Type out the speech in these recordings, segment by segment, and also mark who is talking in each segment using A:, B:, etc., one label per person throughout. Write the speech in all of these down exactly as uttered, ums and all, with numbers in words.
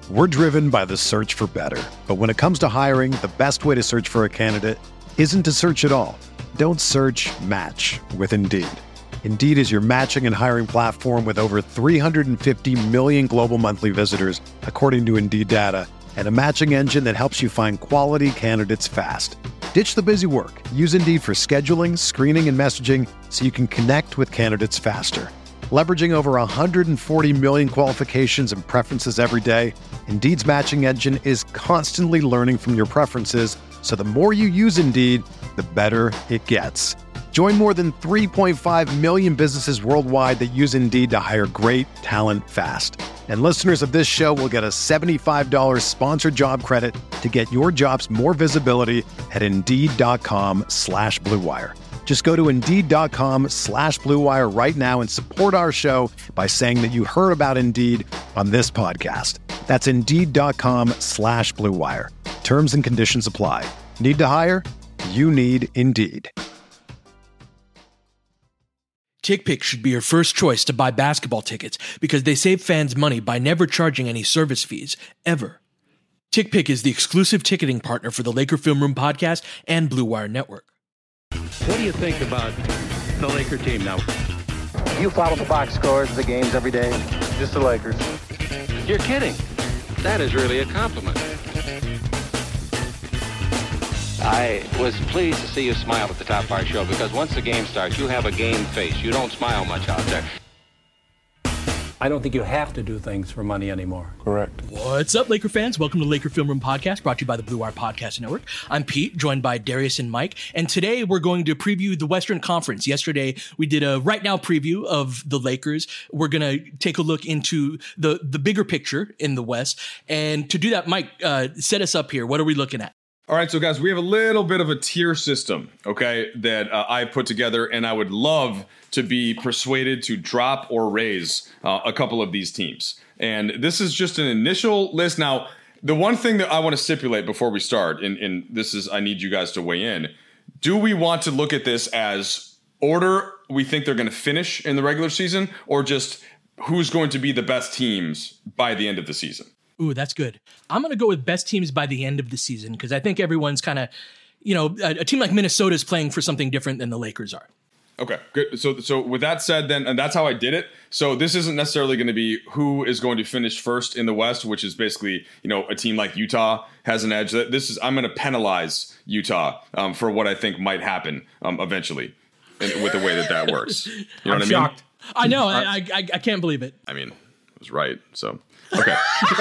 A: We're driven by the search for better. But when it comes to hiring, the best way to search for a candidate isn't to search at all. Don't search, match with Indeed. Indeed is your matching and hiring platform with over three hundred fifty million global monthly visitors, according to Indeed data, and a matching engine that helps you find quality candidates fast. Ditch the busy work. Use Indeed for scheduling, screening, and messaging so you can connect with candidates faster. Leveraging over one hundred forty million qualifications and preferences every day, Indeed's matching engine is constantly learning from your preferences, so the more you use Indeed, the better it gets. Join more than three point five million businesses worldwide that use Indeed to hire great talent fast. And listeners of this show will get a seventy-five dollars sponsored job credit to get your jobs more visibility at Indeed.com slash Blue Wire. Just go to Indeed.com slash Blue Wire right now and support our show by saying that you heard about Indeed on this podcast. That's Indeed.com slash Blue Wire. Terms and conditions apply. Need to hire? You need Indeed.
B: TickPick should be your first choice to buy basketball tickets because they save fans money by never charging any service fees, ever. TickPick is the exclusive ticketing partner for the Laker Film Room podcast and Blue Wire Network.
C: What do you think about the Laker team now?
D: You follow the box scores of the games every day? Just the Lakers.
C: You're kidding. That is really a compliment. I was pleased to see you smile at the top of our show because once the game starts, you have a game face. You don't smile much out there.
E: I don't think you have to do things for money anymore.
F: Correct.
B: What's up, Laker fans? Welcome to Laker Film Room Podcast, brought to you by the Blue Wire Podcast Network. I'm Pete, joined by Darius and Mike, and today we're going to preview the Western Conference. Yesterday, we did a right now preview of the Lakers. We're going to take a look into the, the bigger picture in the West, and to do that, Mike, uh, set us up here. What are we looking at?
F: All right, so guys, we have a little bit of a tier system, okay, that uh, I put together, and I would love to be persuaded to drop or raise uh, a couple of these teams. And this is just an initial list. Now, the one thing that I want to stipulate before we start, and, and this is, I need you guys to weigh in. Do we want to look at this as order we think they're going to finish in the regular season, or just who's going to be the best teams by the end of the season?
B: Ooh, that's good. I'm going to go with best teams by the end of the season because I think everyone's kind of, you know, a, a team like Minnesota is playing for something different than the Lakers are.
F: Okay, good. So, so with that said, then, and that's how I did it. So this isn't necessarily going to be who is going to finish first in the West, which is basically, you know, a team like Utah has an edge. This is, I'm going to penalize Utah um, for what I think might happen um, eventually in, with the way that that works. You know
E: I'm
F: what
E: shocked.
B: I know. I, I I can't believe it.
F: I mean, I was right. So, okay.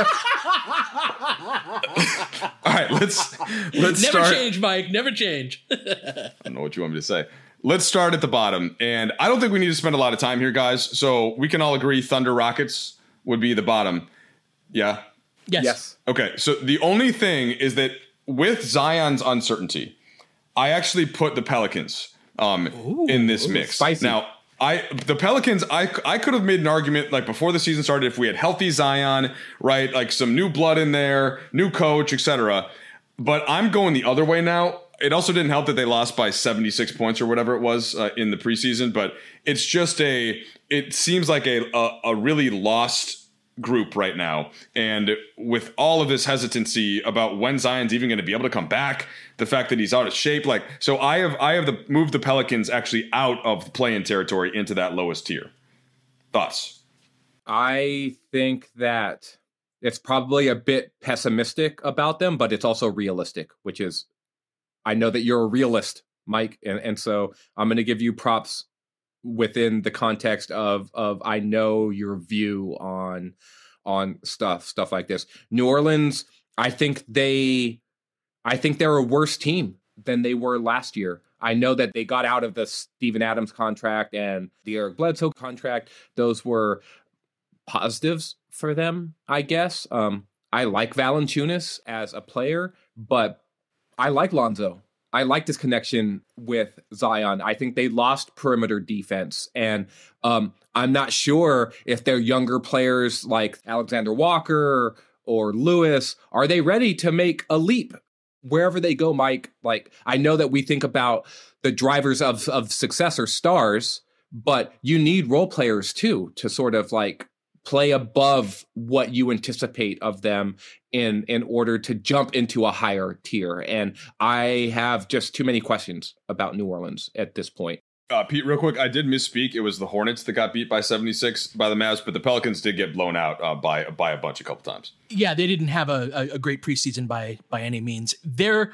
F: All right, let's let's
B: Never
F: start.
B: change, Mike. Never change.
F: I don't know what you want me to say. Let's start at the bottom. And I don't think we need to spend a lot of time here, guys. So we can all agree Thunder Rockets would be the bottom. Yeah?
B: Yes.
E: Yes.
F: Okay, so the only thing is that with Zion's uncertainty, I actually put the Pelicans um,
B: Ooh,
F: in this
E: ooh,
F: mix.
E: spicy.
F: Now, I the Pelicans, I, I could have made an argument like before the season started if we had healthy Zion, right? Like some new blood in there, new coach, et cetera. But I'm going the other way now. It also didn't help that they lost by seventy-six points or whatever it was uh, in the preseason. But it's just a, it seems like a, a, a really lost group right now. And with all of this hesitancy about when Zion's even going to be able to come back, the fact that he's out of shape, like, so I have, I have the, moved the Pelicans actually out of the play-in territory into that lowest tier. Thoughts?
G: I think that it's probably a bit pessimistic about them, but it's also realistic, which is, I know that you're a realist, Mike. And, and so I'm going to give you props within the context of, of, I know your view on, on stuff, stuff like this. New Orleans, I think they, I think they're a worse team than they were last year. I know that they got out of the Steven Adams contract and the Eric Bledsoe contract. Those were positives for them, I guess. Um, I like Valanciunas as a player, but I like Lonzo. I like this connection with Zion. I think they lost perimeter defense, and um, I'm not sure if their younger players like Alexander Walker or Lewis, are they ready to make a leap wherever they go, Mike? Like, I know that we think about the drivers of, of success or stars, but you need role players too to sort of like play above what you anticipate of them in in order to jump into a higher tier. And I have just too many questions about New Orleans at this point.
F: Uh, Pete, real quick, I did misspeak. It was the Hornets that got beat by seventy-six by the Mavs, but the Pelicans did get blown out uh, by by a bunch a couple times.
B: Yeah, they didn't have a, a, a great preseason by by any means. They're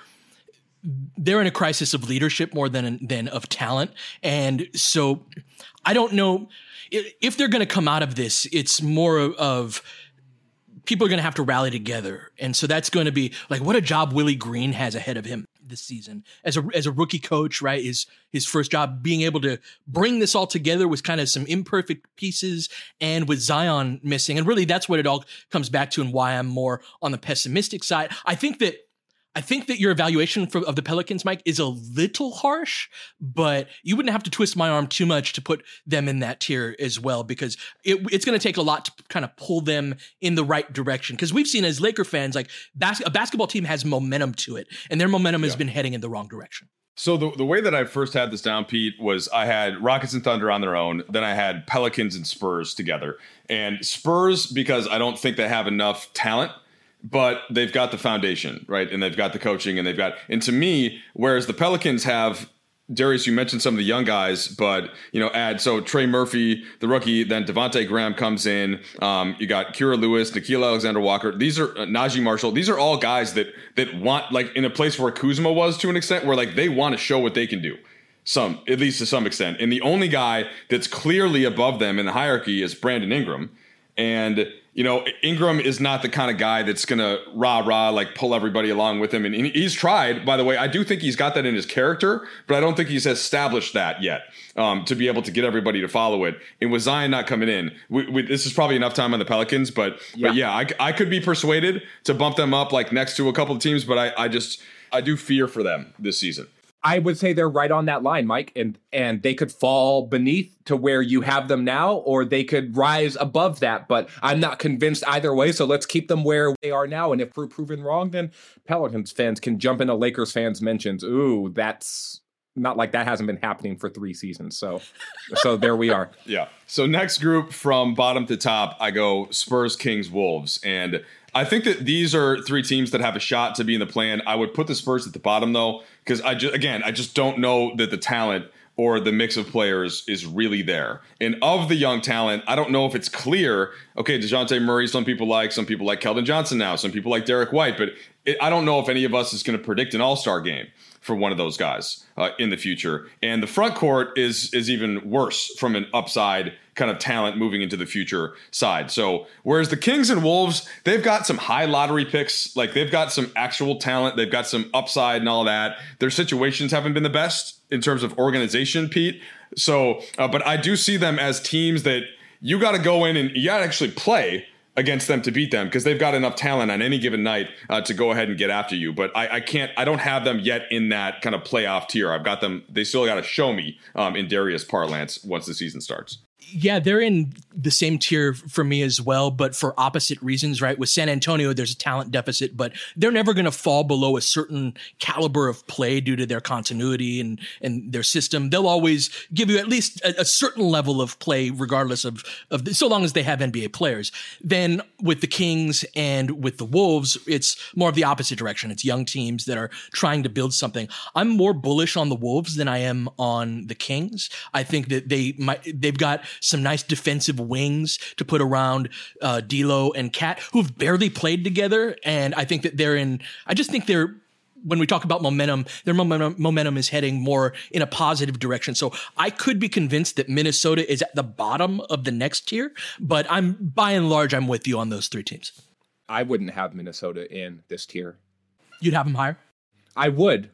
B: they're in a crisis of leadership more than than of talent, and so I don't know if they're going to come out of this. It's more of people are going to have to rally together, and so that's going to be like what a job Willie Green has ahead of him this season as a as a rookie coach, right? Is his first job being able to bring this all together with kind of some imperfect pieces and with Zion missing. And really that's what it all comes back to and why I'm more on the pessimistic side. I think that I think that your evaluation for, of the Pelicans, Mike, is a little harsh, but you wouldn't have to twist my arm too much to put them in that tier as well, because it, it's going to take a lot to kind of pull them in the right direction. Because we've seen as Laker fans, like bas- a basketball team has momentum to it, and their momentum yeah. has been heading in the wrong direction.
F: So the the way that I first had this down, Pete, was I had Rockets and Thunder on their own. Then I had Pelicans and Spurs together. And Spurs, because I don't think they have enough talent, but they've got the foundation, right? And they've got the coaching, and they've got, and to me, whereas the Pelicans have, Darius, you mentioned some of the young guys, but, you know, add, so Trey Murphy, the rookie, then Devontae Graham comes in. Um, you got Kira Lewis, Nickeil Alexander-Walker. These are uh, Najee Marshall. These are all guys that, that want, like in a place where Kuzma was to an extent, where like they want to show what they can do. Some, at least to some extent. And the only guy that's clearly above them in the hierarchy is Brandon Ingram. And, you know, Ingram is not the kind of guy that's going to rah-rah, like pull everybody along with him. And he's tried, by the way. I do think he's got that in his character, but I don't think he's established that yet um, to be able to get everybody to follow it. And with Zion not coming in, we, we, this is probably enough time on the Pelicans. But yeah, but yeah I, I could be persuaded to bump them up like next to a couple of teams, but I, I just, I do fear for them this season.
G: I would say they're right on that line, Mike, and and they could fall beneath to where you have them now, or they could rise above that. But I'm not convinced either way, so let's keep them where they are now. And if we're proven wrong, then Pelicans fans can jump into Lakers fans' mentions. Ooh, that's not like that hasn't been happening for three seasons. So, so there we are.
F: Yeah. So next group from bottom to top, I go Spurs, Kings, Wolves, and I think that these are three teams that have a shot to be in the plan. I would put the Spurs at the bottom, though, because I just, again, I just don't know that the talent or the mix of players is really there. And of the young talent, I don't know if it's clear. Okay, DeJounte Murray, some people like, some people like Keldon Johnson now, some people like Derek White, but it, I don't know if any of us is going to predict an all-star game for one of those guys uh, in the future. And the front court is is even worse from an upside kind of talent moving into the future side. So whereas the Kings and Wolves, they've got some high lottery picks, like they've got some actual talent, they've got some upside and all that. Their situations haven't been the best in terms of organization, Pete. So, uh, but I do see them as teams that you got to go in and you got to actually play against them to beat them, because they've got enough talent on any given night uh, to go ahead and get after you. But I, I can't, I don't have them yet in that kind of playoff tier. I've got them, they still got to show me um, in Darius parlance once the season starts.
B: Yeah, they're in the same tier for me as well, but for opposite reasons, right? With San Antonio, there's a talent deficit, but they're never going to fall below a certain caliber of play due to their continuity and, and their system. They'll always give you at least a, a certain level of play, regardless of, of the, so long as they have N B A players. Then with the Kings and with the Wolves, it's more of the opposite direction. It's young teams that are trying to build something. I'm more bullish on the Wolves than I am on the Kings. I think that they might, they've got some nice defensive wings to put around uh, D'Lo and Cat, who've barely played together. And I think that they're in, I just think they're, when we talk about momentum, their momentum, momentum is heading more in a positive direction. So I could be convinced that Minnesota is at the bottom of the next tier, but I'm by and large, I'm with you on those three teams.
G: I wouldn't have Minnesota in this tier.
B: You'd have them higher?
G: I would.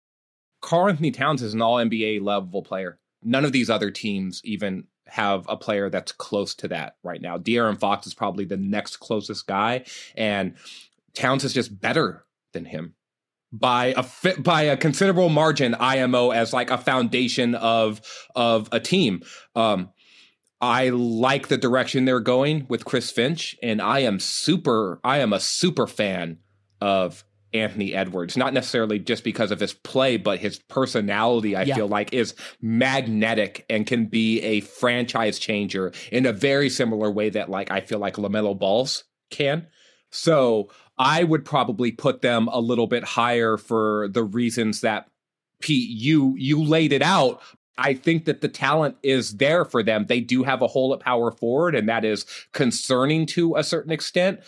G: Karl Anthony Towns is an all N B A level player. None of these other teams even have a player that's close to that right now. De'Aaron Fox is probably the next closest guy, and Towns is just better than him by a fit, by a considerable margin. I M O as like a foundation of of a team. Um, I like the direction they're going with Chris Finch, and I am super. I am a super fan of Anthony Edwards, not necessarily just because of his play, but his personality, I yeah. feel like, is magnetic and can be a franchise changer in a very similar way that, like, I feel like LaMelo Ball's can. So I would probably put them a little bit higher for the reasons that, Pete, you you laid it out. I think that the talent is there for them. They do have a hole at power forward, and that is concerning to a certain extent.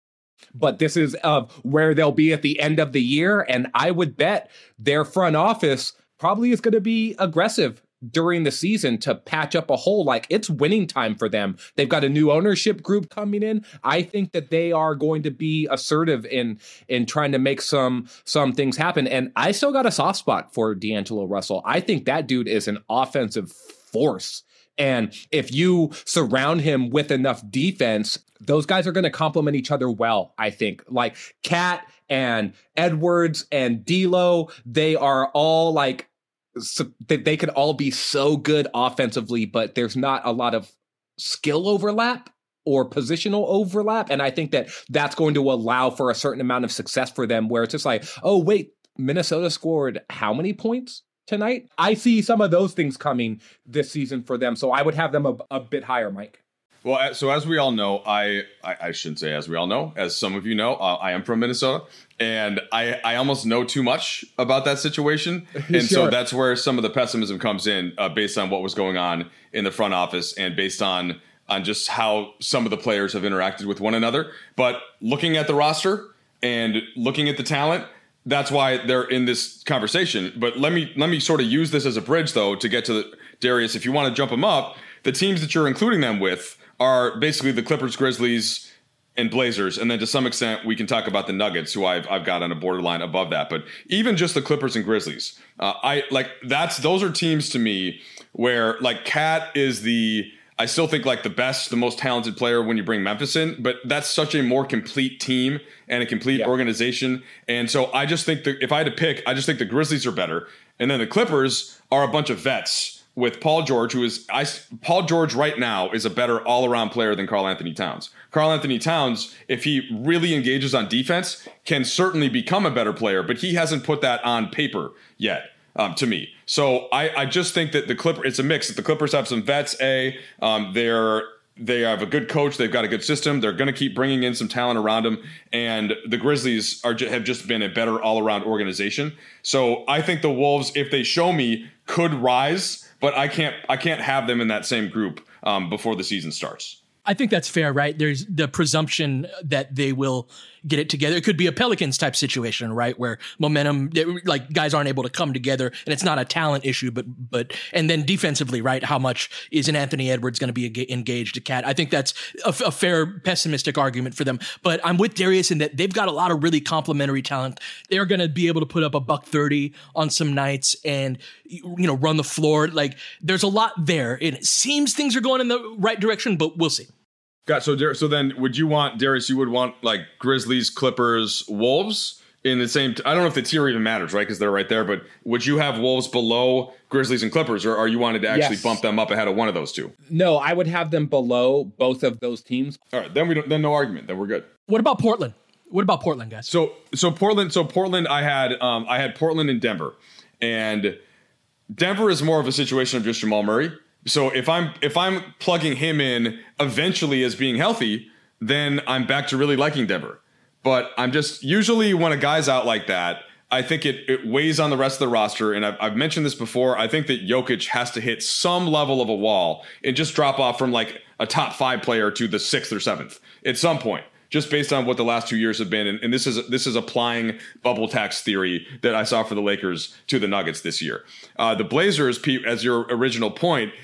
G: But this is uh, where they'll be at the end of the year. And I would bet their front office probably is going to be aggressive during the season to patch up a hole. Like, it's winning time for them. They've got a new ownership group coming in. I think that they are going to be assertive in in trying to make some some things happen. And I still got a soft spot for D'Angelo Russell. I think that dude is an offensive force. And if you surround him with enough defense, those guys are going to complement each other well, I think. Like Cat and Edwards and D'Lo, they are all like, so they could all be so good offensively, but there's not a lot of skill overlap or positional overlap. And I think that that's going to allow for a certain amount of success for them, where it's just like, oh, wait, Minnesota scored how many points tonight? I see some of those things coming this season for them. So I would have them a, a bit higher, Mike.
F: Well, so as we all know, I, I, I shouldn't say as we all know, as some of you know, uh, I am from Minnesota, and I, I almost know too much about that situation. And sure. So that's where some of the pessimism comes in, uh, based on what was going on in the front office and based on, on just how some of the players have interacted with one another. But looking at the roster and looking at the talent, that's why they're in this conversation. But let me let me sort of use this as a bridge, though, to get to the, Darius, if you want to jump them up, the teams that you're including them with are basically the Clippers, Grizzlies, and Blazers. And then to some extent, we can talk about the Nuggets, who I've I've got on a borderline above that. But even just the Clippers and Grizzlies, uh, I like that's those are teams to me where, like, Cat is the, I still think, like, the best, the most talented player when you bring Memphis in, but that's such a more complete team and a complete yeah. organization. And so I just think that if I had to pick, I just think the Grizzlies are better. And then the Clippers are a bunch of vets with Paul George, who is, I, Paul George right now is a better all-around player than Karl Anthony Towns. Karl Anthony Towns, if he really engages on defense, can certainly become a better player, but he hasn't put that on paper yet. Um, to me. So I, I just think that the Clippers, it's a mix. The Clippers have some vets, A, um, they're, they have a good coach. They've got a good system. They're going to keep bringing in some talent around them. And the Grizzlies are have just been a better all-around organization. So I think the Wolves, if they show me, could rise, but I can't, I can't have them in that same group um, before the season starts.
B: I think that's fair, right? There's the presumption that they will get it together. It could be a Pelicans type situation, right? Where momentum, like, guys aren't able to come together, and it's not a talent issue, but, but, and then defensively, right? How much is an Anthony Edwards going to be engaged to Cat? I think that's a, a fair pessimistic argument for them, but I'm with Darius in that they've got a lot of really complementary talent. They're going to be able to put up a buck thirty on some nights and, you know, run the floor. Like, there's a lot there, and it seems things are going in the right direction, but we'll see.
F: Got so so then would you want, Darius, you would want like Grizzlies, Clippers, Wolves in the same t- I don't know if the tier even matters, right, because they're right there, but would you have Wolves below Grizzlies and Clippers, or are you wanted to actually yes. bump them up ahead of one of those two?
G: No, I would have them below both of those teams.
F: All right, then we don't, then no argument, then we're good.
B: What about Portland? What about Portland, guys?
F: So so Portland, so Portland I had um I had Portland and Denver. And Denver is more of a situation of just Jamal Murray. So if I'm if I'm plugging him in eventually as being healthy, then I'm back to really liking Denver. But I'm just usually when a guy's out like that, I think it, it weighs on the rest of the roster. And I've, I've mentioned this before. I think that Jokic has to hit some level of a wall and just drop off from like a top five player to the sixth or seventh at some point, just based on what the last two years have been. And, and this is this is applying bubble tax theory that I saw for the Lakers to the Nuggets this year. Uh, the Blazers, Pete, as your original point,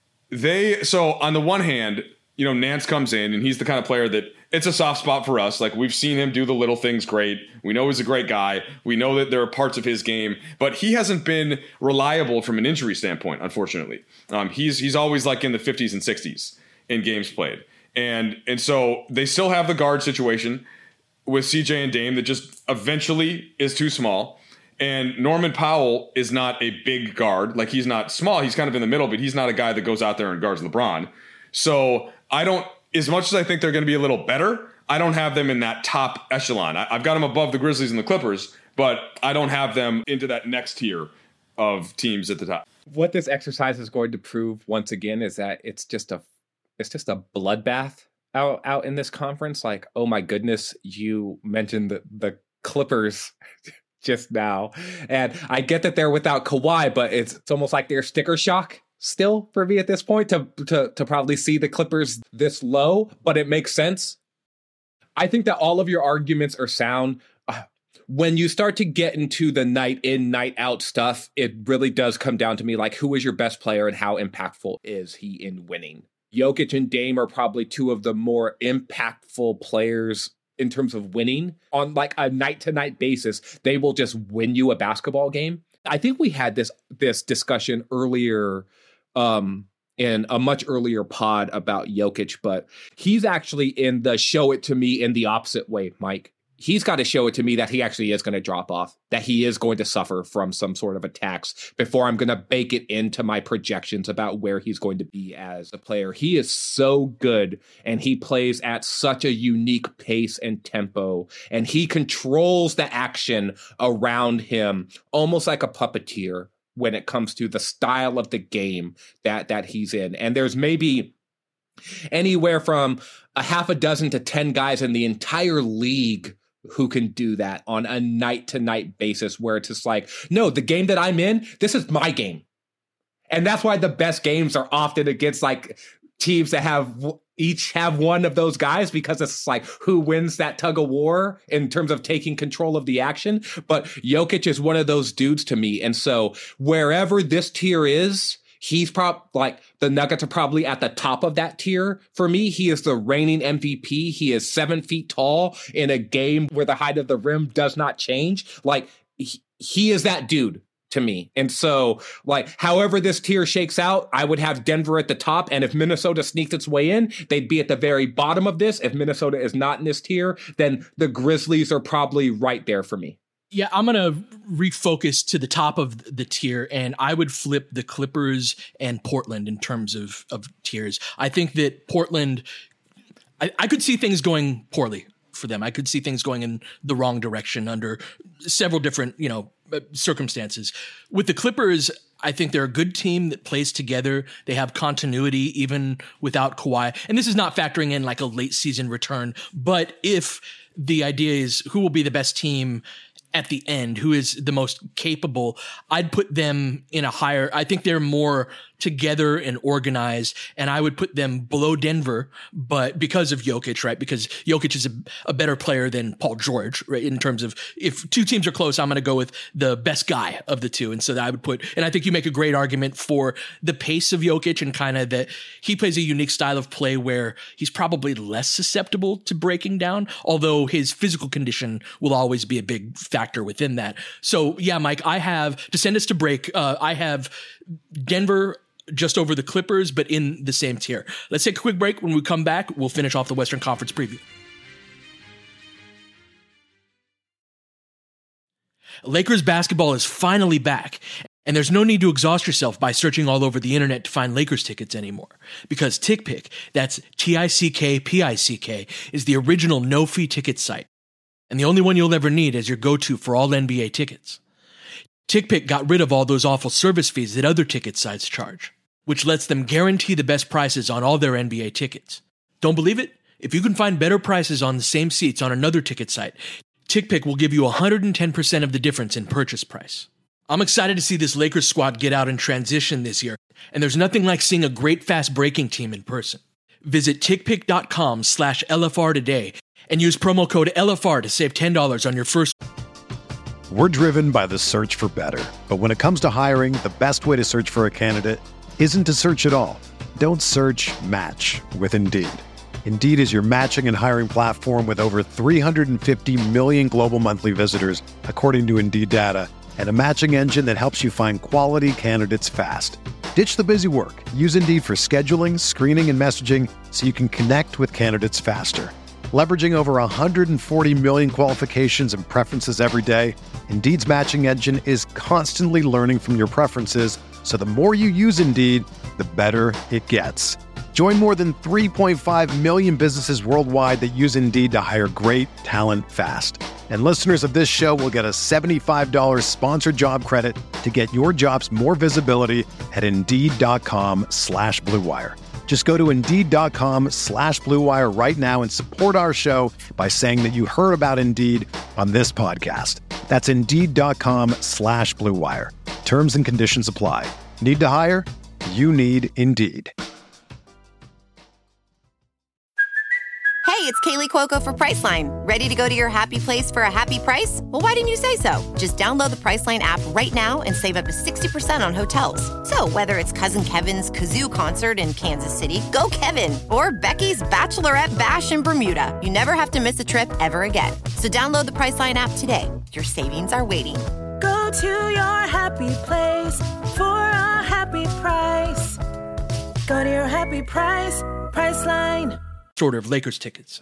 F: They so on the one hand, you know, Nance comes in and he's the kind of player that it's a soft spot for us. Like, we've seen him do the little things great. We know he's a great guy. We know that there are parts of his game, but he hasn't been reliable from an injury standpoint, unfortunately. Um, he's he's always like in the fifties and sixties in games played. And and so they still have the guard situation with C J and Dame that just eventually is too small. And Norman Powell is not a big guard. Like, he's not small. He's kind of in the middle, but he's not a guy that goes out there and guards LeBron. So I don't, as much as I think they're going to be a little better, I don't have them in that top echelon. I, I've got them above the Grizzlies and the Clippers, but I don't have them into that next tier of teams at the top.
G: What this exercise is going to prove once again is that it's just a it's just a bloodbath out out in this conference. Like, oh my goodness, you mentioned the the Clippers just now, and I get that they're without Kawhi, but it's, it's almost like they're sticker shock still for me at this point to to to probably see the Clippers this low, but it makes sense. I think that all of your arguments are sound. Uh, when you start to get into the night in, night out stuff, it really does come down to me like, who is your best player and how impactful is he in winning? Jokic and Dame are probably two of the more impactful players in terms of winning on like a night to night basis. They will just win you a basketball game. I think we had this this discussion earlier um, in a much earlier pod about Jokic, but he's actually in the show it to me in the opposite way, Mike. He's got to show it to me that he actually is going to drop off, that he is going to suffer from some sort of attacks before I'm going to bake it into my projections about where he's going to be as a player. He is so good, and he plays at such a unique pace and tempo, and he controls the action around him almost like a puppeteer when it comes to the style of the game that, that he's in. And there's maybe anywhere from a half a dozen to ten guys in the entire league who can do that on a night-to-night basis where it's just like, no, the game that I'm in, this is my game. And that's why the best games are often against like teams that have each have one of those guys, because it's like who wins that tug of war in terms of taking control of the action. But Jokic is one of those dudes to me. And so wherever this tier is, he's probably like the Nuggets are probably at the top of that tier. For me, he is the reigning M V P. He is seven feet tall in a game where the height of the rim does not change. Like he, he is that dude to me. And so like, however this tier shakes out, I would have Denver at the top. And if Minnesota sneaks its way in, they'd be at the very bottom of this. If Minnesota is not in this tier, then the Grizzlies are probably right there for me.
B: Yeah, I'm going to refocus to the top of the tier, and I would flip the Clippers and Portland in terms of, of tiers. I think that Portland, I, I could see things going poorly for them. I could see things going in the wrong direction under several different, you know, circumstances. With the Clippers, I think they're a good team that plays together. They have continuity even without Kawhi. And this is not factoring in like a late season return, but if the idea is who will be the best team at the end, who is the most capable, I'd put them in a higher, I think they're more together and organized, and I would put them below Denver, but because of Jokic, right? Because Jokic is a, a better player than Paul George, right? In terms of if two teams are close, I'm going to go with the best guy of the two. And so that I would put, and I think you make a great argument for the pace of Jokic and kind of that he plays a unique style of play where he's probably less susceptible to breaking down, although his physical condition will always be a big factor within that. So yeah, Mike, I have, to send us to break, uh, I have Denver just over the Clippers, but in the same tier. Let's take a quick break. When we come back, we'll finish off the Western Conference preview. Lakers basketball is finally back, and there's no need to exhaust yourself by searching all over the internet to find Lakers tickets anymore. Because TickPick, that's T I C K P I C K, is the original no-fee ticket site, and the only one you'll ever need as your go-to for all N B A tickets. TickPick got rid of all those awful service fees that other ticket sites charge, which lets them guarantee the best prices on all their N B A tickets. Don't believe it? If you can find better prices on the same seats on another ticket site, TickPick will give you one hundred ten percent of the difference in purchase price. I'm excited to see this Lakers squad get out and transition this year, and there's nothing like seeing a great fast breaking team in person. Visit tickpick.com slash LFR today and use promo code L F R to save ten dollars on your first.
A: We're driven by the search for better. But when it comes to hiring, the best way to search for a candidate isn't to search at all. Don't search, match with Indeed. Indeed is your matching and hiring platform with over three hundred fifty million global monthly visitors, according to Indeed data, and a matching engine that helps you find quality candidates fast. Ditch the busy work. Use Indeed for scheduling, screening, and messaging so you can connect with candidates faster. Leveraging over one hundred forty million qualifications and preferences every day, Indeed's matching engine is constantly learning from your preferences, so the more you use Indeed, the better it gets. Join more than three point five million businesses worldwide that use Indeed to hire great talent fast. And listeners of this show will get a seventy-five dollars sponsored job credit to get your jobs more visibility at Indeed.com slash Blue Wire. Just go to Indeed.com slash Blue Wire right now and support our show by saying that you heard about Indeed on this podcast. That's Indeed.com slash Blue Wire. Terms and conditions apply. Need to hire? You need Indeed.
H: Hey, it's Kaylee Cuoco for Priceline. Ready to go to your happy place for a happy price? Well, why didn't you say so? Just download the Priceline app right now and save up to sixty percent on hotels. So whether it's Cousin Kevin's Kazoo Concert in Kansas City, go Kevin, or Becky's Bachelorette Bash in Bermuda, you never have to miss a trip ever again. So download the Priceline app today. Your savings are waiting.
I: Go to your happy place for a happy price. Go to your happy price, Priceline.
B: Order of Lakers tickets.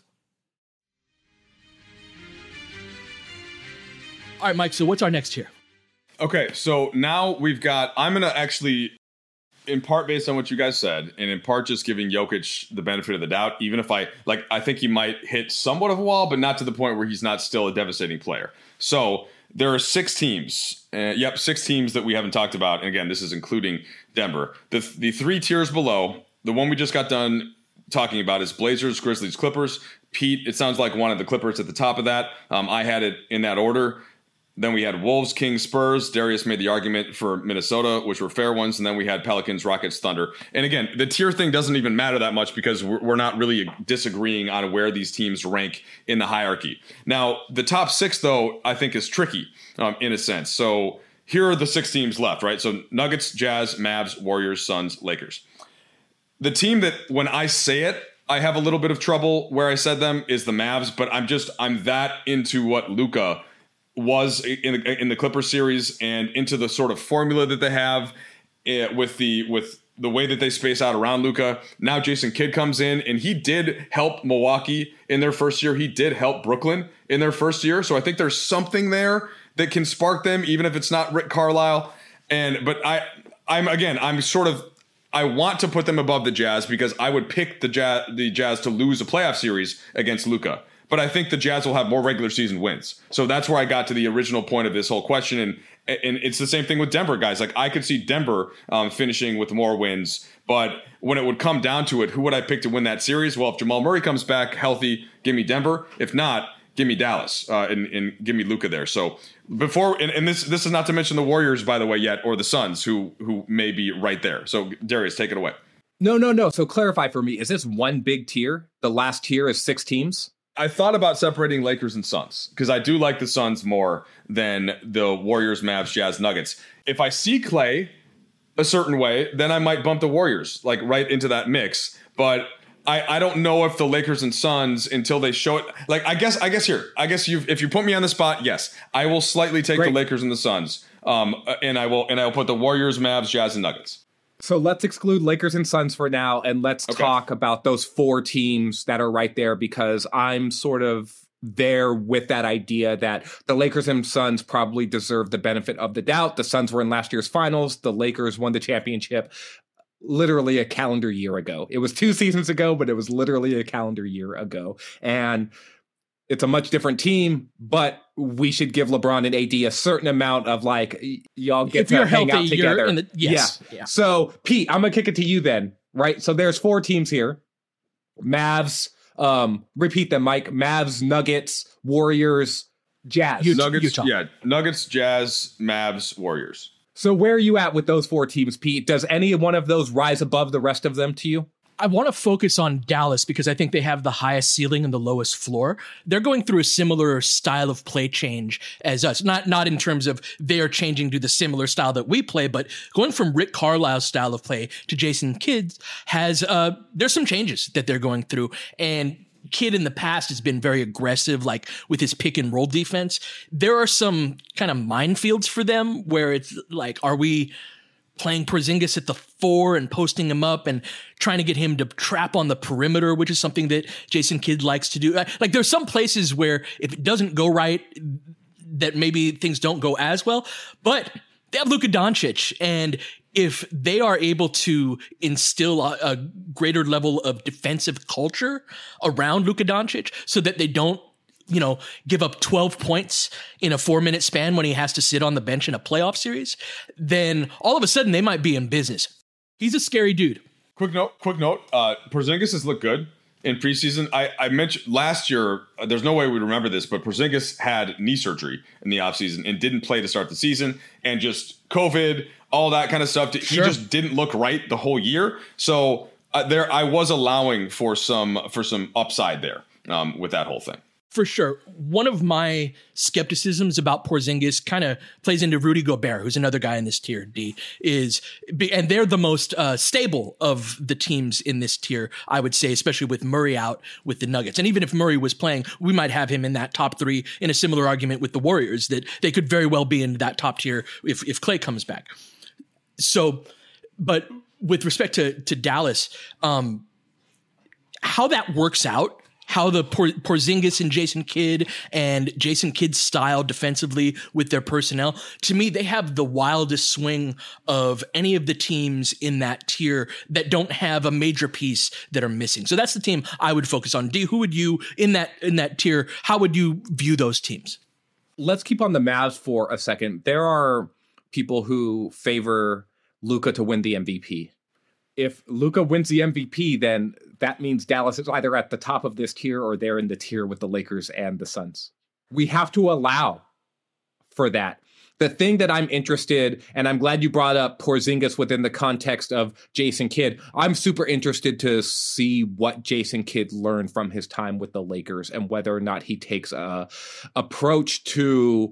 B: All right, Mike, so what's our next tier?
F: Okay, so now we've got, I'm going to actually, in part based on what you guys said, and in part just giving Jokic the benefit of the doubt, even if I, like, I think he might hit somewhat of a wall, but not to the point where he's not still a devastating player. So there are six teams. Uh, yep, six teams that we haven't talked about. And again, this is including Denver. The, the three tiers below, the one we just got done talking about is Blazers, Grizzlies, Clippers. Pete, it sounds like one of the Clippers at the top of that. Um, I had it in that order. Then we had Wolves, Kings, Spurs. Darius made the argument for Minnesota, which were fair ones. And then we had Pelicans, Rockets, Thunder. And again, the tier thing doesn't even matter that much because we're, we're not really disagreeing on where these teams rank in the hierarchy. Now, the top six, though, I think is tricky um, in a sense. So here are the six teams left, right? So Nuggets, Jazz, Mavs, Warriors, Suns, Lakers. The team that when I say it, I have a little bit of trouble where I said them is the Mavs, but I'm just, I'm that into what Luka was in the, in the Clippers series and into the sort of formula that they have uh, with the, with the way that they space out around Luka. Now Jason Kidd comes in and he did help Milwaukee in their first year. He did help Brooklyn in their first year. So I think there's something there that can spark them, even if it's not Rick Carlisle. And, but I, I'm again, I'm sort of, I want to put them above the Jazz because I would pick the Jazz, the Jazz to lose a playoff series against Luka. But I think the Jazz will have more regular season wins. So that's where I got to the original point of this whole question. And and it's the same thing with Denver, guys. Like I could see Denver um, finishing with more wins. But when it would come down to it, who would I pick to win that series? Well, if Jamal Murray comes back healthy, give me Denver. If not, give me Dallas uh, and, and give me Luka there. So before, and, and this this is not to mention the Warriors, by the way, yet, or the Suns, who who may be right there. So Darius, take it away.
G: No, no, no. So clarify for me, is this one big tier? The last tier is six teams?
F: I thought about separating Lakers and Suns because I do like the Suns more than the Warriors, Mavs, Jazz, Nuggets. If I see Clay a certain way, then I might bump the Warriors like right into that mix. But I, I don't know if the Lakers and Suns until they show it. Like I guess I guess here I guess you if you put me on the spot, yes, I will slightly take Great. the Lakers and the Suns, um, and I will and I will put the Warriors, Mavs, Jazz, and Nuggets.
G: So let's exclude Lakers and Suns for now, and let's okay. talk about those four teams that are right there, because I'm sort of there with that idea that the Lakers and Suns probably deserve the benefit of the doubt. The Suns were in last year's finals. The Lakers won the championship literally a calendar year ago. It was two seasons ago, but it was literally a calendar year ago. And it's a much different team, but we should give LeBron and A D a certain amount of like, y'all get if to hang out together.
B: The, yes.
G: Yeah. yeah. So Pete, I'm going to kick it to you then, right? So there's four teams here. Mavs, um, repeat them, Mike. Mavs, Nuggets, Warriors, Jazz.
F: Utah. Nuggets, Utah. Yeah. Nuggets, Jazz, Mavs, Warriors.
G: So where are you at with those four teams, Pete? Does any one of those rise above the rest of them to you?
B: I want to focus on Dallas because I think they have the highest ceiling and the lowest floor. They're going through a similar style of play change as us. Not not in terms of they're changing to the similar style that we play, but going from Rick Carlisle's style of play to Jason Kidd's has, uh, there's some changes that they're going through. And Kidd in the past has been very aggressive, like with his pick and roll defense. There are some kind of minefields for them where it's like, are we playing Porzingis at the four and posting him up and trying to get him to trap on the perimeter, which is something that Jason Kidd likes to do. Like there's some places where if it doesn't go right, that maybe things don't go as well, but they have Luka Doncic. And if they are able to instill a, a greater level of defensive culture around Luka Doncic so that they don't, you know, give up twelve points in a four minute span when he has to sit on the bench in a playoff series, then all of a sudden they might be in business. He's a scary dude.
F: Quick note, quick note. Uh, Porzingis has looked good in preseason. I, I mentioned last year, uh, there's no way we'd remember this, but Porzingis had knee surgery in the offseason and didn't play to start the season, and just COVID, all that kind of stuff. He sure. just didn't look right the whole year. So uh, there, I was allowing for some for some upside there um, with that whole thing.
B: For sure. One of my skepticisms about Porzingis kind of plays into Rudy Gobert, who's another guy in this tier, D, is, and they're the most uh, stable of the teams in this tier, I would say, especially with Murray out with the Nuggets. And even if Murray was playing, we might have him in that top three in a similar argument with the Warriors, that they could very well be in that top tier if, if Klay comes back. So, but with respect to, to Dallas, um, how that works out, how the Por- Porzingis and Jason Kidd and Jason Kidd's style defensively with their personnel, to me, they have the wildest swing of any of the teams in that tier that don't have a major piece that are missing. So that's the team I would focus on. D, who would you in that in that tier? How would you view those teams?
G: Let's keep on the Mavs for a second. There are people who favor Luka to win the M V P. If Luka wins the M V P, then that means Dallas is either at the top of this tier or they're in the tier with the Lakers and the Suns. We have to allow for that. The thing that I'm interested, and I'm glad you brought up Porzingis within the context of Jason Kidd. I'm super interested to see what Jason Kidd learned from his time with the Lakers and whether or not he takes a approach to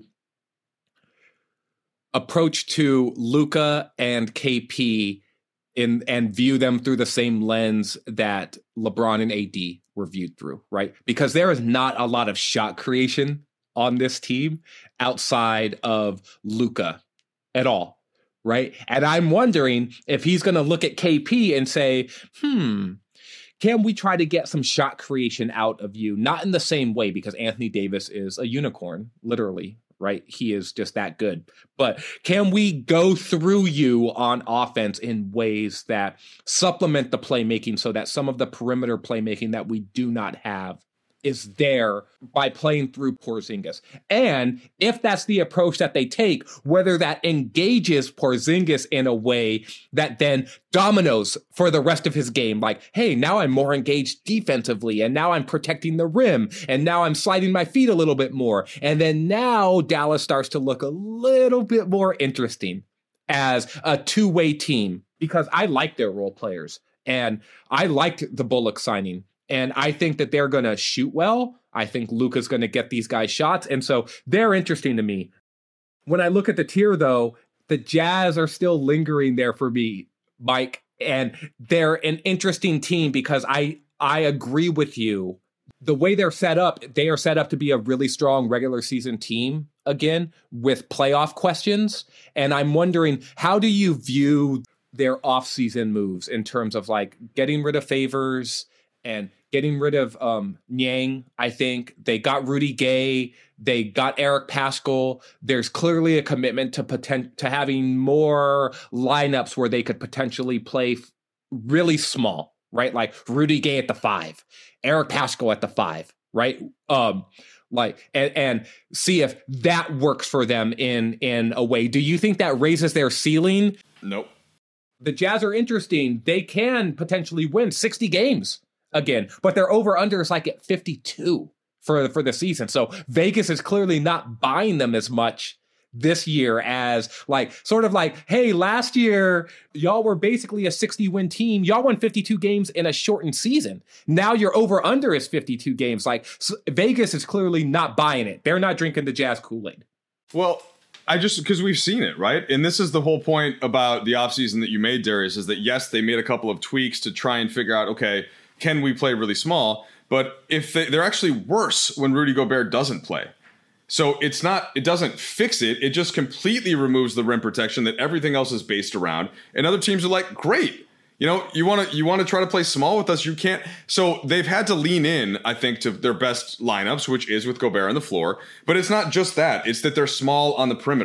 G: approach to Luka and K P in and view them through the same lens that LeBron and A D were viewed through, right? Because there is not a lot of shot creation on this team outside of Luka at all, right? And I'm wondering if he's going to look at K P and say, hmm, can we try to get some shot creation out of you? Not in the same way, because Anthony Davis is a unicorn, literally, right? He is just that good. But can we go through you on offense in ways that supplement the playmaking so that some of the perimeter playmaking that we do not have is there by playing through Porzingis? And if that's the approach that they take, whether that engages Porzingis in a way that then dominoes for the rest of his game, like, hey, now I'm more engaged defensively, and now I'm protecting the rim, and now I'm sliding my feet a little bit more. And then now Dallas starts to look a little bit more interesting as a two-way team, because I like their role players, and I liked the Bullock signing. And I think that they're going to shoot well. I think Luka's going to get these guys shots. And so they're interesting to me. When I look at the tier, though, the Jazz are still lingering there for me, Mike. And they're an interesting team because I, I agree with you. The way they're set up, they are set up to be a really strong regular season team again with playoff questions. And I'm wondering, how do you view their offseason moves in terms of like getting rid of Favors and getting rid of um, Niang? I think they got Rudy Gay. They got Eric Paschall. There's clearly a commitment to poten- to having more lineups where they could potentially play f- really small, right? Like Rudy Gay at the five, Eric Paschall at the five, right? Um, like and, and see if that works for them in in a way. Do you think that raises their ceiling?
F: Nope.
G: The Jazz are interesting. They can potentially win sixty games. Again, but their over-under is like at fifty-two for, for the season. So Vegas is clearly not buying them as much this year as like, sort of like, hey, last year, y'all were basically a sixty-win team. Y'all won fifty-two games in a shortened season. Now your over-under is fifty-two games. Like so Vegas is clearly not buying it. They're not drinking the Jazz Kool-Aid.
F: Well, I just, because we've seen it, right? And this is the whole point about the offseason that you made, Darius, is that yes, they made a couple of tweaks to try and figure out, okay, can we play really small? But if they, they're actually worse when Rudy Gobert doesn't play. So it's not, it doesn't fix it. It just completely removes the rim protection that everything else is based around. And other teams are like, great. You know, you want to you want to try to play small with us? You can't. So they've had to lean in, I think, to their best lineups, which is with Gobert on the floor. But it's not just that. It's that they're small on the perimeter.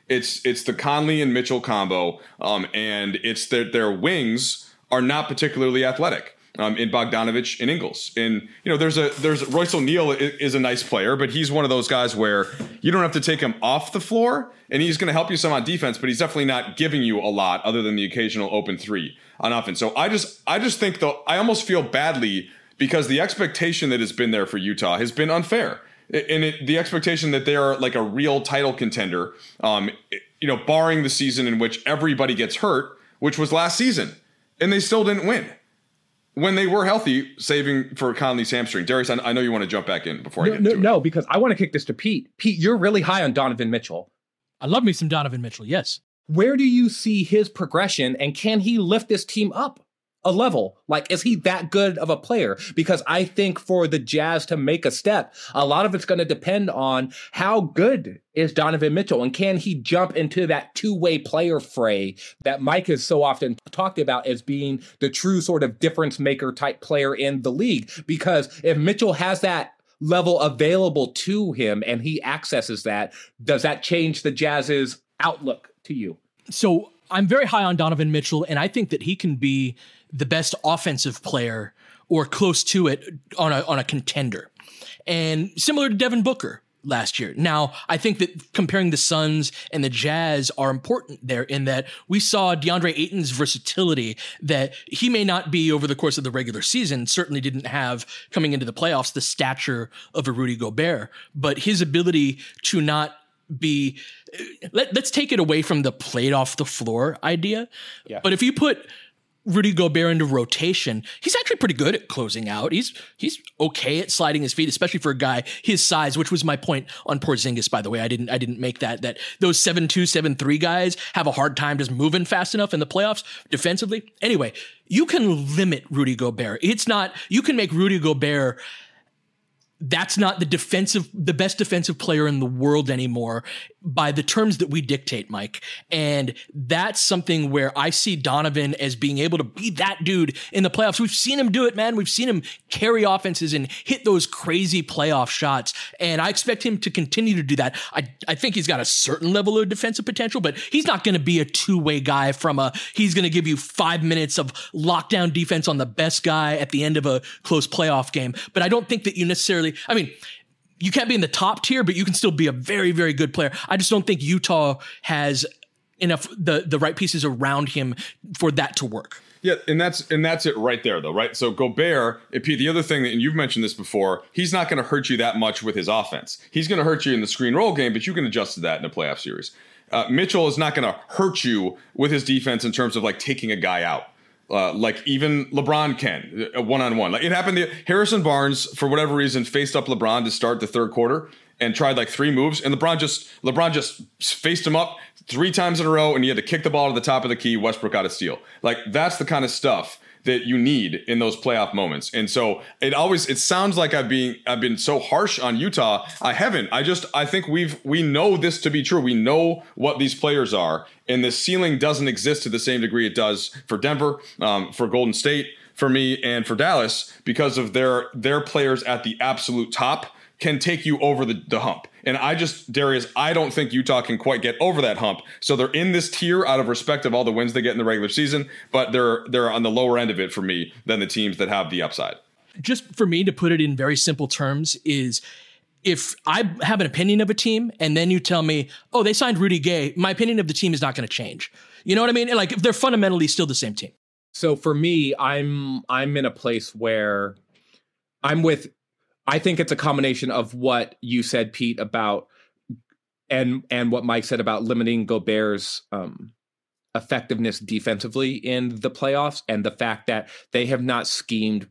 F: It's it's the Conley and Mitchell combo, um, and it's that their wings are not particularly athletic. Um, in Bogdanovich and Ingles. And, you know, there's a there's Royce O'Neal is a nice player, but he's one of those guys where you don't have to take him off the floor, and he's going to help you some on defense, but he's definitely not giving you a lot other than the occasional open three on offense. So I just I just think, though, I almost feel badly because the expectation that has been there for Utah has been unfair. And it, the expectation that they are like a real title contender, um, you know, barring the season in which everybody gets hurt, which was last season, and they still didn't win. When they were healthy, saving for Conley's hamstring. Darius, I know you want to jump back in before
G: no,
F: I get
G: no,
F: to it.
G: No, because I want to kick this to Pete. Pete, you're really high on Donovan Mitchell.
B: I love me some Donovan Mitchell, yes.
G: Where do you see his progression, and can he lift this team up a level? Like, is he that good of a player? Because I think for the Jazz to make a step, a lot of it's going to depend on how good is Donovan Mitchell, and can he jump into that two-way player fray that Mike has so often talked about as being the true sort of difference maker type player in the league? Because if Mitchell has that level available to him and he accesses that, does that change the Jazz's outlook to you?
B: So I'm very high on Donovan Mitchell, and I think that he can be the best offensive player or close to it on a on a contender. And similar to Devin Booker last year. Now, I think that comparing the Suns and the Jazz are important there in that we saw DeAndre Ayton's versatility, that he may not be over the course of the regular season, certainly didn't have coming into the playoffs the stature of a Rudy Gobert, but his ability to not be, let, let's take it away from the played off the floor idea.
G: Yeah.
B: But if you put Rudy Gobert into rotation, he's actually pretty good at closing out. He's he's okay at sliding his feet, especially for a guy his size, which was my point on Porzingis, by the way. I didn't I didn't make that, that those seven two, seven three guys have a hard time just moving fast enough in the playoffs defensively. Anyway, you can limit Rudy Gobert. It's not, you can make Rudy Gobert, that's not the defensive, the best defensive player in the world anymore by the terms that we dictate, Mike. And that's something where I see Donovan as being able to be that dude in the playoffs. We've seen him do it, man. We've seen him carry offenses and hit those crazy playoff shots. And I expect him to continue to do that. I, I think he's got a certain level of defensive potential, but he's not going to be a two-way guy from a, he's going to give you five minutes of lockdown defense on the best guy at the end of a close playoff game. But I don't think that you necessarily, I mean, you can't be in the top tier, but you can still be a very, very good player. I just don't think Utah has enough, the, the right pieces around him for that to work.
F: Yeah, and that's and that's it right there, though, right? So Gobert, and Pete, the other thing, that, and you've mentioned this before, he's not going to hurt you that much with his offense. He's going to hurt you in the screen roll game, but you can adjust to that in a playoff series. Uh, Mitchell is not going to hurt you with his defense in terms of like taking a guy out. Uh, like even LeBron can, uh, one-on-one. Like it happened to Harrison Barnes, for whatever reason, faced up LeBron to start the third quarter and tried like three moves, and LeBron just LeBron just faced him up three times in a row, and he had to kick the ball to the top of the key. Westbrook got a steal. Like that's the kind of stuff that you need in those playoff moments. And so it always, it sounds like I've been, I've been so harsh on Utah. I haven't. I just, I think we've, we know this to be true. We know what these players are, and the ceiling doesn't exist to the same degree it does for Denver, um, for Golden State, for me, and for Dallas, because of their, their players at the absolute top can take you over the, the hump. And I just, Darius, I don't think Utah can quite get over that hump. So they're in this tier out of respect of all the wins they get in the regular season, but they're they're on the lower end of it for me than the teams that have the upside.
B: Just for me to put it in very simple terms is, if I have an opinion of a team and then you tell me, oh, they signed Rudy Gay, my opinion of the team is not going to change. You know what I mean? Like if they're fundamentally still the same team.
G: So for me, I'm I'm in a place where I'm with, I think it's a combination of what you said, Pete, about and and what Mike said about limiting Gobert's um, effectiveness defensively in the playoffs, and the fact that they have not schemed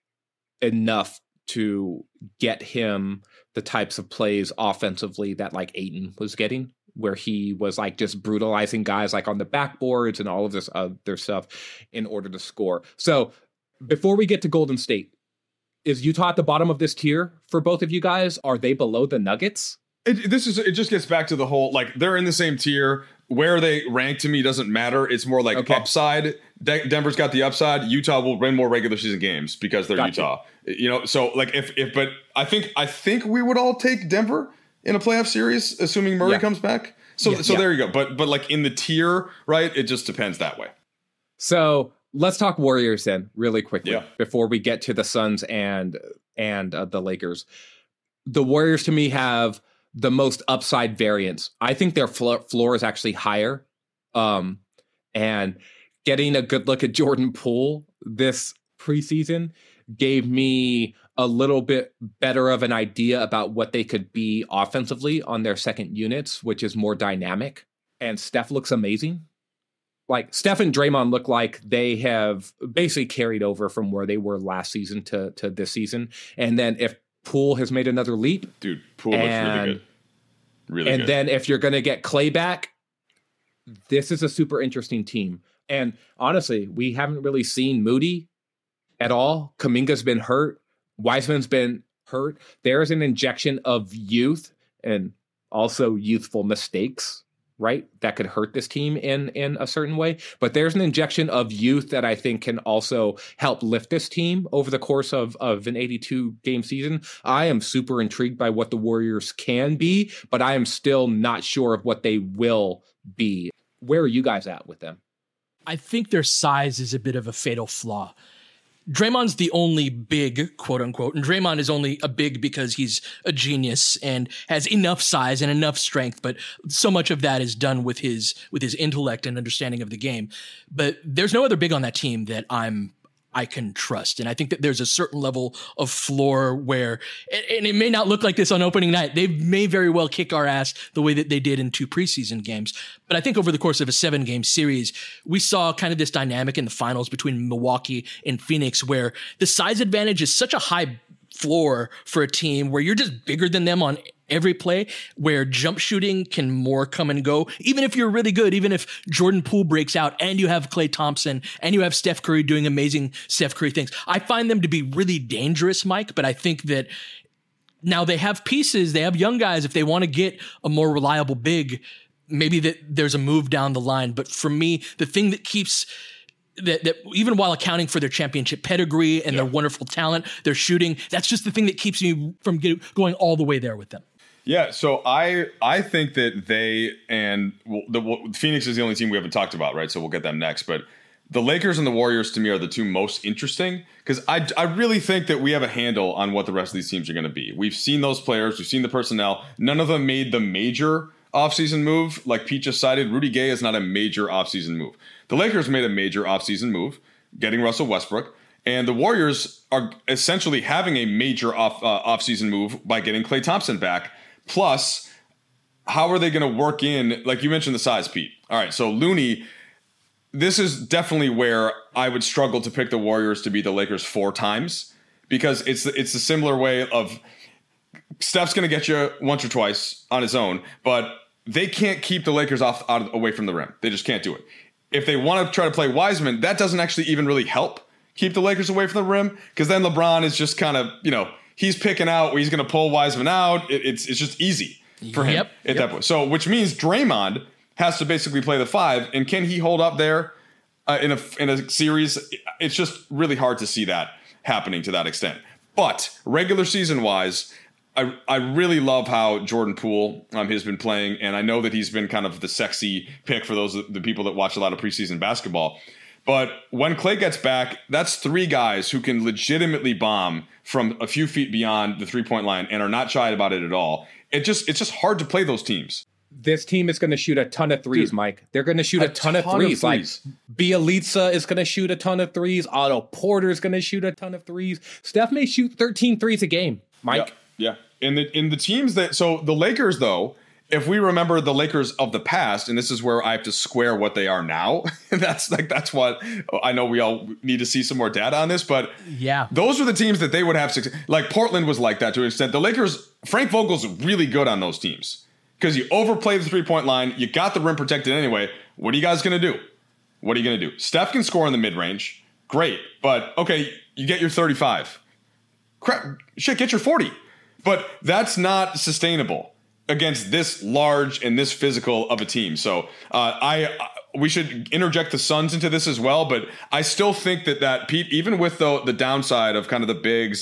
G: enough to get him the types of plays offensively that like Ayton was getting, where he was like just brutalizing guys like on the backboards and all of this other stuff in order to score. So before we get to Golden State, is Utah at the bottom of this tier for both of you guys? Are they below the Nuggets?
F: It, this is it. Just gets back to the whole like they're in the same tier. Where they rank to me doesn't matter. It's more like okay. upside. De- Denver's got the upside. Utah will win more regular season games because they're gotcha. Utah. You know, so like if if but I think I think we would all take Denver in a playoff series, assuming Murray yeah. comes back. So
B: Yeah.
F: so
B: Yeah.
F: there you go. But but like in the tier, right? It just depends that way.
G: So let's talk Warriors then, really quickly,
F: Yeah.
G: before we get to the Suns and and uh, the Lakers. The Warriors, to me, have the most upside variance. I think their flo- floor is actually higher. Um, and getting a good look at Jordan Poole this preseason gave me a little bit better of an idea about what they could be offensively on their second units, which is more dynamic. And Steph looks amazing. Like Steph and Draymond look like they have basically carried over from where they were last season to, to this season. And then if Poole has made another leap,
F: dude, Poole looks really good. Really
G: and
F: good.
G: then if you're going to get Clay back, this is a super interesting team. And honestly, we haven't really seen Moody at all. Kuminga's been hurt. Wiseman's been hurt. There's an injection of youth and also youthful mistakes, right? That could hurt this team in, in a certain way. But there's an injection of youth that I think can also help lift this team over the course of, of an eighty-two game season. I am super intrigued by what the Warriors can be, but I am still not sure of what they will be. Where are you guys at with them?
B: I think their size is a bit of a fatal flaw. Draymond's the only big, quote unquote, and Draymond is only a big because he's a genius and has enough size and enough strength, but so much of that is done with his with his intellect and understanding of the game. But there's no other big on that team that I'm I can trust. And I think that there's a certain level of floor where, and it may not look like this on opening night. They may very well kick our ass the way that they did in two preseason games. But I think over the course of a seven game series, we saw kind of this dynamic in the finals between Milwaukee and Phoenix, where the size advantage is such a high floor for a team where you're just bigger than them on every play, where jump shooting can more come and go. Even if you're really good, even if Jordan Poole breaks out and you have Klay Thompson and you have Steph Curry doing amazing Steph Curry things, I find them to be really dangerous, Mike. But I think that now they have pieces, they have young guys. If they want to get a more reliable big, maybe that there's a move down the line. But for me, the thing that keeps That, that even while accounting for their championship pedigree and
F: yeah.
B: their wonderful talent, their shooting, that's just the thing that keeps me from get, going all the way there with them.
F: Yeah, so I I think that they and well, the well, Phoenix is the only team we haven't talked about, right? So we'll get them next. But the Lakers and the Warriors to me are the two most interesting because I, I really think that we have a handle on what the rest of these teams are going to be. We've seen those players, we've seen the personnel. None of them made the major offseason move. Like Pete just cited, Rudy Gay is not a major offseason move. The Lakers made a major offseason move, getting Russell Westbrook, and the Warriors are essentially having a major off uh, offseason move by getting Klay Thompson back. Plus, how are they going to work in, like you mentioned the size, Pete. All right, so Looney, this is definitely where I would struggle to pick the Warriors to beat the Lakers four times because it's it's a similar way of Steph's going to get you once or twice on his own, but they can't keep the Lakers off out of, away from the rim. They just can't do it. If they want to try to play Wiseman, that doesn't actually even really help keep the Lakers away from the rim because then LeBron is just kind of, you know, he's picking out where he's going to pull Wiseman out. It, it's it's just easy for him
B: Yep,
F: at
B: yep.
F: that point. So, which means Draymond has to basically play the five, and can he hold up there uh, in a in a series? It's just really hard to see that happening to that extent. But regular season wise, I I really love how Jordan Poole um, has been playing, and I know that he's been kind of the sexy pick for those the people that watch a lot of preseason basketball. But when Klay gets back, that's three guys who can legitimately bomb from a few feet beyond the three-point line and are not shy about it at all. It just it's just hard to play those teams.
G: This team is going to shoot a ton of threes,
F: Dude,
G: Mike. They're going to shoot a,
F: a
G: ton,
F: ton
G: of threes.
F: of threes.
G: Like Bielitsa is going to shoot a ton of threes. Otto Porter is going to shoot a ton of threes. Steph may shoot thirteen threes a game, Mike.
F: Yeah, yeah. In the in the teams that so the Lakers though, if we remember the Lakers of the past, and this is where I have to square what they are now, that's like that's what I know we all need to see some more data on this, but
B: Yeah.
F: those are the teams that they would have success. Like Portland was like that to an extent. The Lakers, Frank Vogel's really good on those teams because you overplay the three-point line, you got the rim protected anyway. What are you guys going to do? What are you going to do? Steph can score in the mid-range, great, but okay, you get your thirty-five. Crap, shit, get your forty. But that's not sustainable against this large and this physical of a team. So uh, I we should interject the Suns into this as well. But I still think that that Pete, even with the the downside of kind of the bigs, and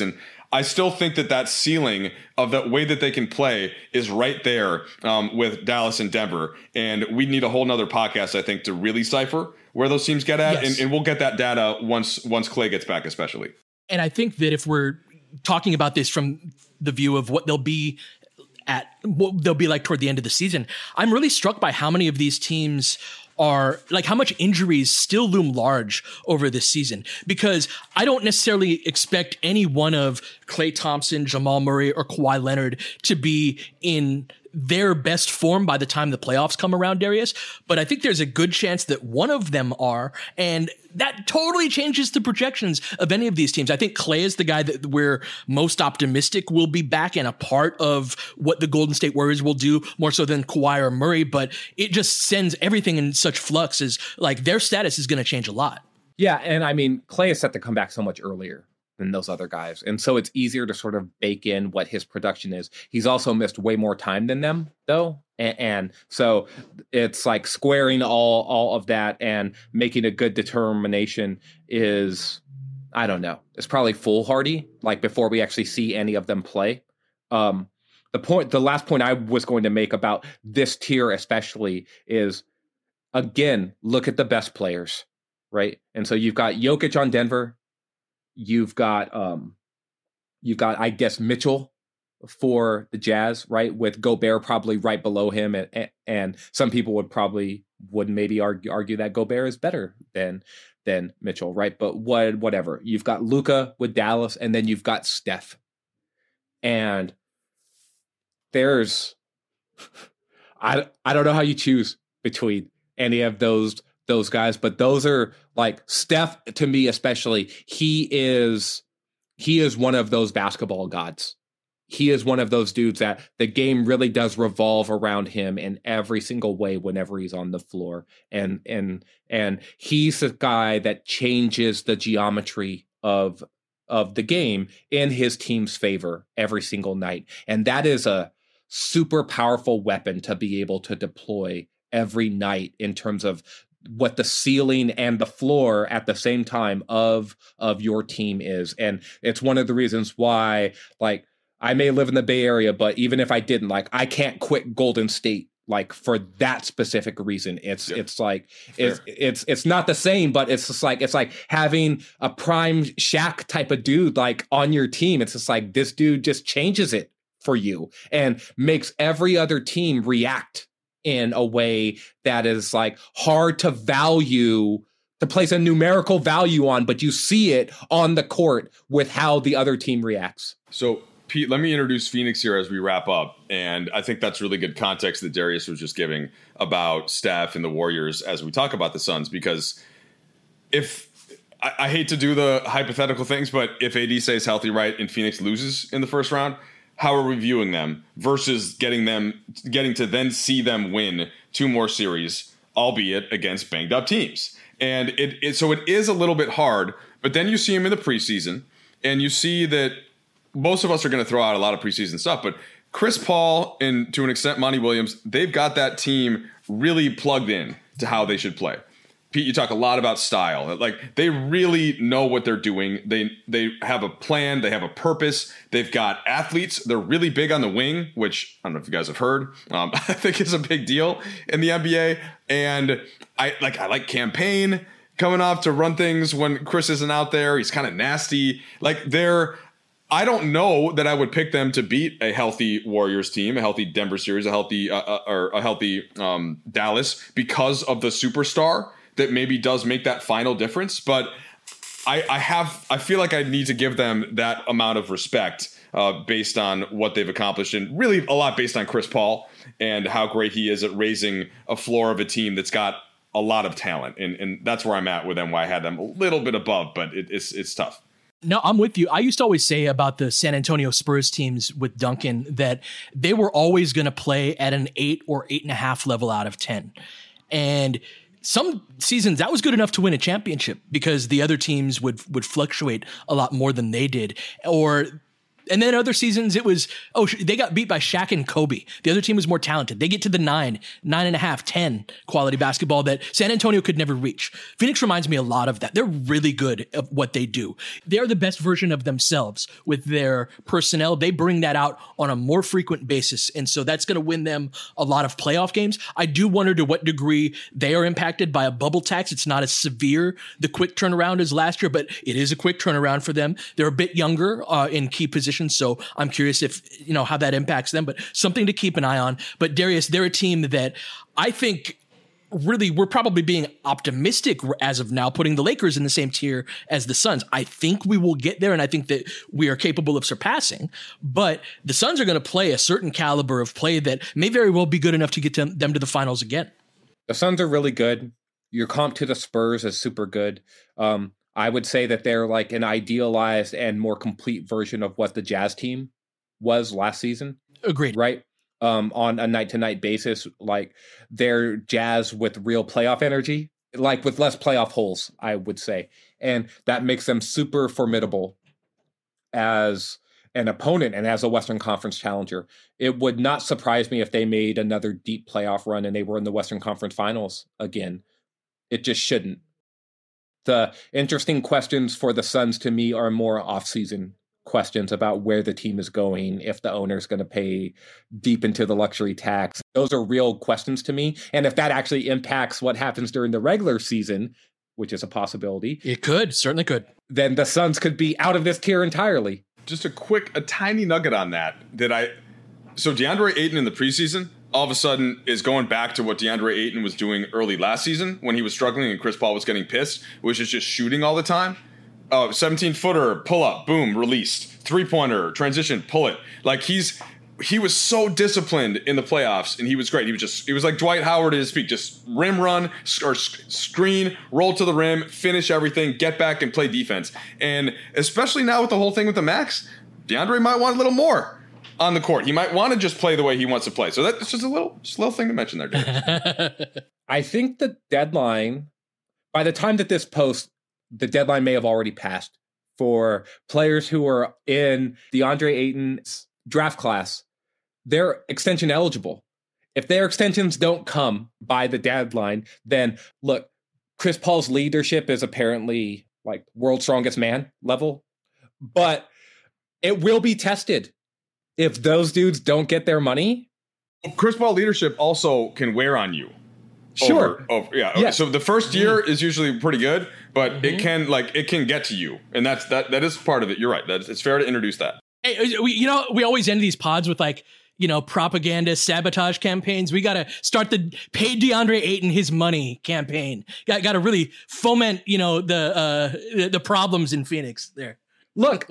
F: I still think that that ceiling of the way that they can play is right there um, with Dallas and Denver. And we need a whole nother podcast, I think, to really cipher where those teams get at.
B: Yes.
F: And, and we'll get that data once once Clay gets back, especially.
B: And I think that if we're talking about this from the view of what they'll be at, what they'll be like toward the end of the season, I'm really struck by how many of these teams are like how much injuries still loom large over this season, because I don't necessarily expect any one of Klay Thompson, Jamal Murray, or Kawhi Leonard to be in their best form by the time the playoffs come around, Darius. But I think there's a good chance that one of them are, and that totally changes the projections of any of these teams. I think Klay is the guy that we're most optimistic will be back and a part of what the Golden State Warriors will do, more so than Kawhi or Murray. But it just sends everything in such flux, as like their status is going to change a lot.
G: Yeah, and I mean, Klay is set to come back so much earlier than those other guys. And so it's easier to sort of bake in what his production is. He's also missed way more time than them, though. And, and so it's like squaring all, all of that and making a good determination is, I don't know, it's probably foolhardy, like before we actually see any of them play. Um, the point, the last point I was going to make about this tier especially is, again, look at the best players, right? And so you've got Jokic on Denver. You've got, um, you've got, I guess, Mitchell for the Jazz, right? With Gobert probably right below him, and and some people would probably would maybe argue argue that Gobert is better than than Mitchell, right? But what whatever. You've got Luka with Dallas, and then you've got Steph, and there's, I I don't know how you choose between any of those. those guys, but those are like Steph, to me especially, he is he is one of those basketball gods. He is one of those dudes that the game really does revolve around him in every single way whenever he's on the floor. And and and he's the guy that changes the geometry of of the game in his team's favor every single night. And that is a super powerful weapon to be able to deploy every night in terms of what the ceiling and the floor at the same time of of your team is. And it's one of the reasons why, like, I may live in the Bay Area, but even if I didn't, like, I can't quit Golden State, like, for that specific reason. It's yep. it's like it's, it's it's not the same, but it's just like it's like having a prime Shaq type of dude like on your team. It's just like this dude just changes it for you and makes every other team react in a way that is like hard to value, to place a numerical value on, but you see it on the court with how the other team reacts.
F: So, Pete, let me introduce Phoenix here as we wrap up. And I think that's really good context that Darius was just giving about Steph and the Warriors as we talk about the Suns, because if I, I hate to do the hypothetical things, but if A D stays healthy, right, and Phoenix loses in the first round, how are we viewing them versus getting them, getting to then see them win two more series, albeit against banged up teams? And it, it so it is a little bit hard, but then you see them in the preseason and you see that most of us are going to throw out a lot of preseason stuff, but Chris Paul and to an extent Monty Williams, they've got that team really plugged in to how they should play. Pete, you talk a lot about style. Like, they really know what they're doing. They they have a plan. They have a purpose. They've got athletes. They're really big on the wing, which I don't know if you guys have heard. Um, I think is a big deal in the N B A. And I like I like Campaign coming off to run things when Chris isn't out there. He's kind of nasty. Like, they're. I don't know that I would pick them to beat a healthy Warriors team, a healthy Denver series, a healthy uh, uh, or a healthy um, Dallas because of the superstar that maybe does make that final difference. But I, I have, I feel like I need to give them that amount of respect uh, based on what they've accomplished, and really a lot based on Chris Paul and how great he is at raising a floor of a team that's got a lot of talent. And, and that's where I'm at with them, why I had them a little bit above, but it, it's it's tough.
B: No, I'm with you. I used to always say about the San Antonio Spurs teams with Duncan that they were always going to play at an eight or eight and a half level out of ten. And some seasons that was good enough to win a championship because the other teams would would fluctuate a lot more than they did. Or And then other seasons, it was, oh, they got beat by Shaq and Kobe. The other team was more talented. They get to the nine, nine and a half, ten quality basketball that San Antonio could never reach. Phoenix reminds me a lot of that. They're really good at what they do. They're the best version of themselves with their personnel. They bring that out on a more frequent basis. And so that's going to win them a lot of playoff games. I do wonder to what degree they are impacted by a bubble tax. It's not as severe, the quick turnaround as last year, but it is a quick turnaround for them. They're a bit younger uh, in key positions. So I'm curious if, you know, how that impacts them, but something to keep an eye on. But Darius, they're a team that I think really we're probably being optimistic as of now, putting the Lakers in the same tier as the Suns. I think we will get there, and I think that we are capable of surpassing, but the Suns are going to play a certain caliber of play that may very well be good enough to get them, them to the finals again.
G: The Suns are really good. Your comp to the Spurs is super good. Um, I would say that they're like an idealized and more complete version of what the Jazz team was last season.
B: Agreed.
G: Right? Um, on a night-to-night basis, like they're Jazz with real playoff energy, like with less playoff holes, I would say. And that makes them super formidable as an opponent and as a Western Conference challenger. It would not surprise me if they made another deep playoff run and they were in the Western Conference Finals again. It just shouldn't. The interesting questions for the Suns to me are more off-season questions about where the team is going, if the owner is going to pay deep into the luxury tax. Those are real questions to me. And if that actually impacts what happens during the regular season, which is a possibility.
B: It could, certainly could.
G: Then the Suns could be out of this tier entirely.
F: Just a quick, a tiny nugget on that. That I, so DeAndre Ayton in the preseason, all of a sudden is going back to what DeAndre Ayton was doing early last season when he was struggling and Chris Paul was getting pissed, which is just shooting all the time. Oh, seventeen-footer, pull-up, boom, released. Three-pointer, transition, pull it. Like, he's he was so disciplined in the playoffs, and he was great. He was just he was like Dwight Howard at his peak. Just rim run, or screen, roll to the rim, finish everything, get back and play defense. And especially now with the whole thing with the Max, DeAndre might want a little more on the court. He might want to just play the way he wants to play. So that's just a little, just a little thing to mention there, Dave.
G: I think the deadline, by the time that this post, the deadline may have already passed for players who are in DeAndre Ayton's draft class. They're extension eligible. If their extensions don't come by the deadline, then look, Chris Paul's leadership is apparently like world's strongest man level, but it will be tested if those dudes don't get their money.
F: Chris Paul leadership also can wear on you.
G: Sure.
F: Over, over, yeah.
G: Yes.
F: So the first year mm-hmm. is usually pretty good, but mm-hmm. it can like it can get to you, and that's that. That is part of it. You're right. That's it's fair to introduce that.
B: Hey, we, you know, we always end these pods with like, you know, propaganda sabotage campaigns. We got to start the pay DeAndre Ayton his money campaign. Got got to really foment, you know, the uh, the problems in Phoenix there.
G: Look,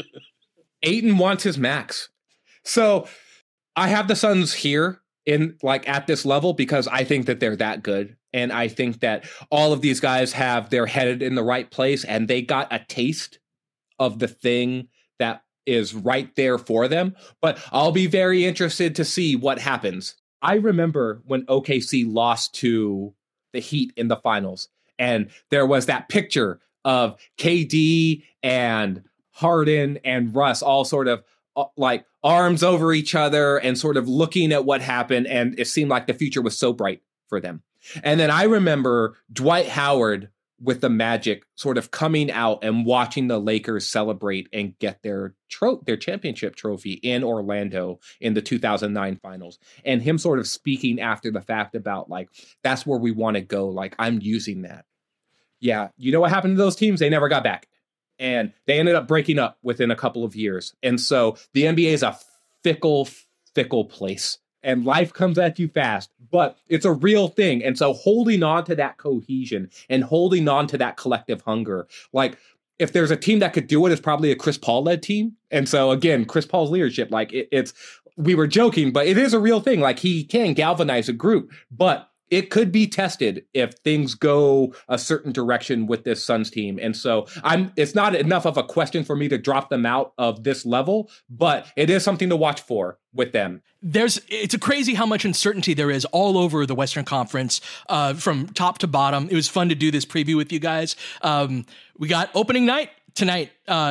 G: Ayton wants his max, so I have the Suns here in like at this level because I think that they're that good. And I think that all of these guys have, they're headed in the right place and they got a taste of the thing that is right there for them. But I'll be very interested to see what happens. I remember when O K C lost to the Heat in the finals and there was that picture of K D and Harden and Russ all sort of uh, like arms over each other and sort of looking at what happened. And it seemed like the future was so bright for them. And then I remember Dwight Howard with the Magic sort of coming out and watching the Lakers celebrate and get their tro- their championship trophy in Orlando in the two thousand nine finals. And him sort of speaking after the fact about like, that's where we want to go. Like, I'm using that. Yeah. You know what happened to those teams? They never got back. And they ended up breaking up within a couple of years. And so the N B A is a fickle, fickle place. And life comes at you fast. But it's a real thing. And so holding on to that cohesion and holding on to that collective hunger. Like, if there's a team that could do it, it's probably a Chris Paul-led team. And so, again, Chris Paul's leadership, like, it, it's, we were joking, but it is a real thing. Like, he can galvanize a group. But it could be tested if things go a certain direction with this Suns team. And so I'm it's not enough of a question for me to drop them out of this level, but it is something to watch for with them.
B: There's it's a crazy how much uncertainty there is all over the Western Conference, uh, from top to bottom. It was fun to do this preview with you guys. Um, we got opening night tonight. Uh,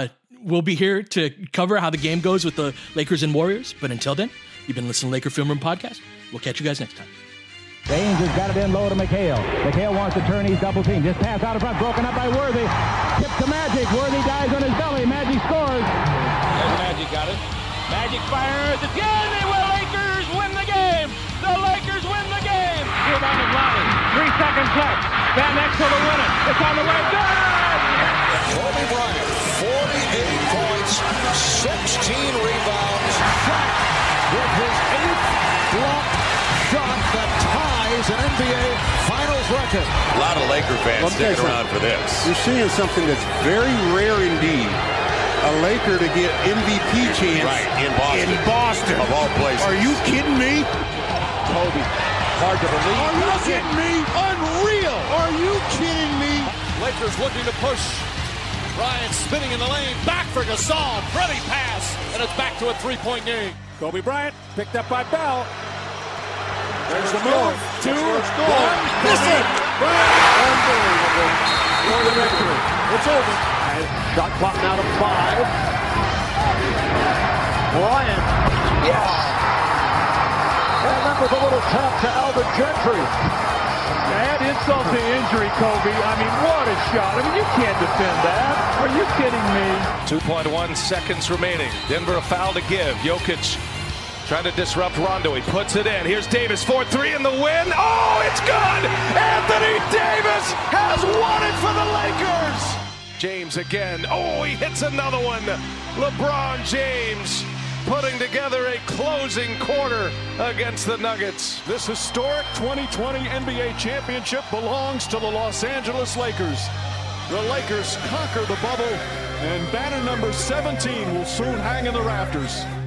B: we'll be here to cover how the game goes with the Lakers and Warriors. But until then, you've been listening to Laker Film Room Podcast. We'll catch you guys next time.
J: James has got it in low to McHale. McHale wants to turn. He's double team. Just pass out in front. Broken up by Worthy. Tip to Magic. Worthy dives on his belly. Magic scores.
K: There's Magic got it. Magic fires. It's good. They will. Lakers win the game. The Lakers win the game. Rebound is Lonnie. Three seconds left. Van Exel to win it. It's on the way. Good.
L: Kobe Bryant, forty-eight points, sixteen rebounds. Shot with his eighth block shot that ties an N B A Finals record.
M: A lot of Laker fans sticking around for this.
N: You're seeing something that's very rare indeed. A Laker to get M V P chance
M: right, in Boston.
N: In Boston.
M: Of all places.
N: Are you kidding me?
K: Kobe, hard to believe.
N: Are you kidding me? Unreal. Are you kidding me?
L: Lakers looking to push. Bryant spinning in the lane. Back for Gasol. Pretty pass. And it's back to a three-point game.
K: Kobe Bryant picked up by Bell.
L: There's the move. Two, one.
K: Miss it.
L: Unbelievable. For the victory. It's over.
K: Shot clock now to five. Bryant. Yes. And that was a little tap to Alvin Gentry. Add insult to injury, Kobe. I mean, what a shot. I mean, you can't defend that. Are you kidding me?
O: two point one seconds remaining. Denver a foul to give. Jokic trying to disrupt Rondo. He puts it in. Here's Davis, four three in the win. Oh, it's good! Anthony Davis has won it for the Lakers! James again. Oh, he hits another one. LeBron James putting together a closing quarter against the Nuggets.
P: This historic twenty twenty N B A championship belongs to the Los Angeles Lakers. The Lakers conquer the bubble, and banner number seventeen will soon hang in the rafters.